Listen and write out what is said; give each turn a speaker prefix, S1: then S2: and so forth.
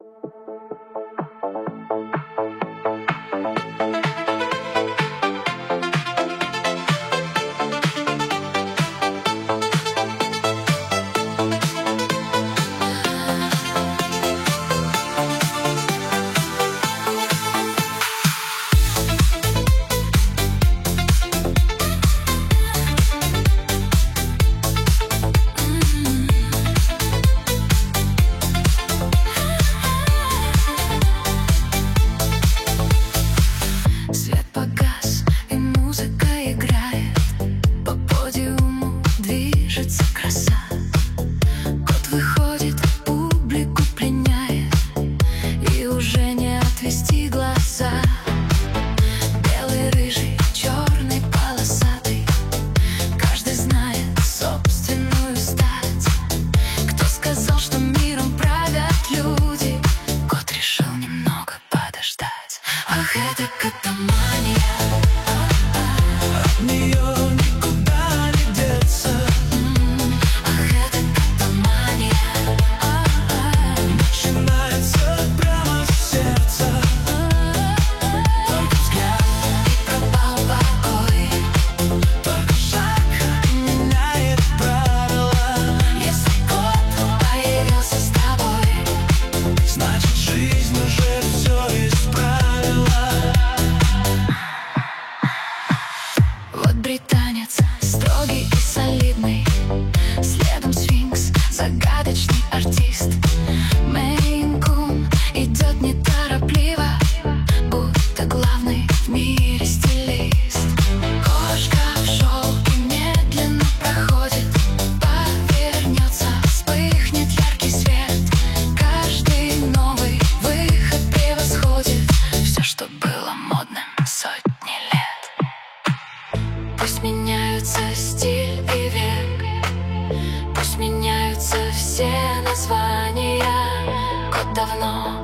S1: Выходит, публику пленяет, и уже не отвести глаза. Белый, рыжий, черный, полосатый, каждый знает собственную стать. Кто сказал, что миром правят люди? Кот решил немного подождать. Ах, это катамания,
S2: от нее никуда не деться.
S1: Британец, строгий и солидный, следом сфинкс, загадочный артист. Мейн-кун идет неторопливо, будто главный в мире стилист. Кошка в шелке медленно проходит, повернется, вспыхнет яркий свет. Каждый новый выход превосходит все, что было модным сотни лет. Пусть меняются стиль и век, пусть меняются все названия. Кот давно